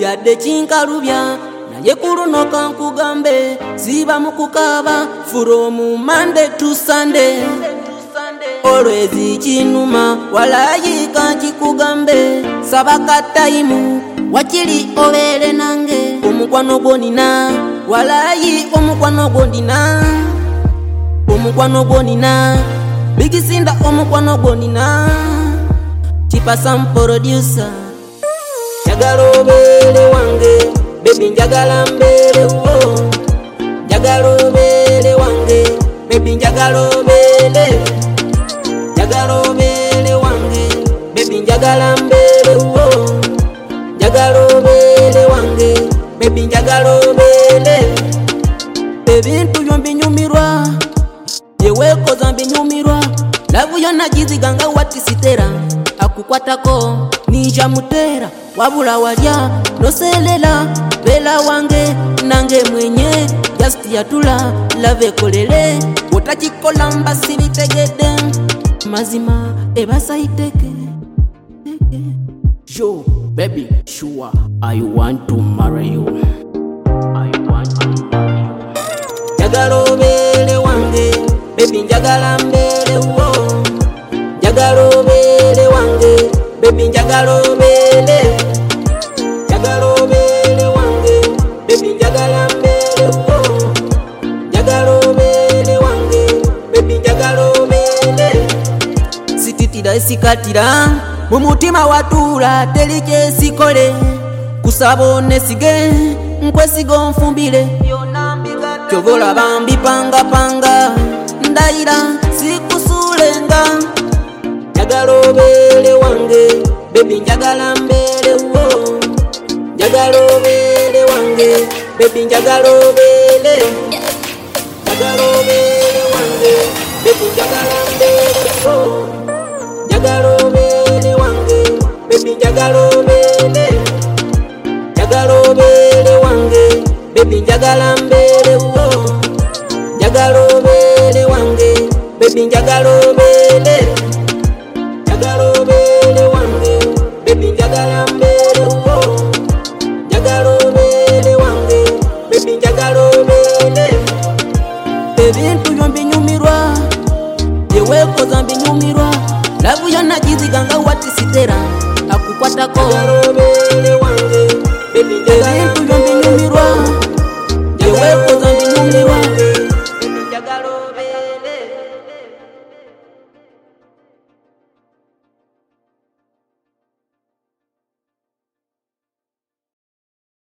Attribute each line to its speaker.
Speaker 1: yadde kinkalubya naye kuluno kankugambe ziba mukukaba from Monday to Sunday. Always kinuma walayi kankikugambe sabaka time wakili obere nange omukwano gonina walayi omukwano gonina bigisinda omukwano gonina Chipa some producer njagala obere wange baby njagala mbere wo njagala obere wange baby njagala obere wange baby njagala mbere wo njagala obere wange baby njagala obere ebintu byombi nyumirwa yewekoza mbinyumirwa lavu yona jiziganga watisitera akukwatako ninja mutera wabula walya noselela bela wange nange mwenye just yatula lave kolele wotakikola mbasi bitegede mazima ebasaiteke yo baby sure I want to marry you njagala obere wange baby njagala mbere wo njagala obere wange baby njagala obere wange baby njagala mbere wo njagala obere wange baby njagala obere sititira esikatira mu mutima watula teri kyesikole kusaba nesige nkwesiga nfumbire kyovola bambi panga ndayira sikusulenga njagala obere wange baby njagala mbere wo njagala obere wange baby njagala obere wange baby njagala mbere wo njagala obere wange baby njagala obere wange baby njagala mbere wo njagala obere wange baby njagala obere wange baby njagala mbere wo njagala obere wange baby njagala obere ebintu byombi nyumirwa yewekoza mbinyumirwa lavu yona jiziganga watisitera akukwatako ebintu byombi nyumirwa yewekoza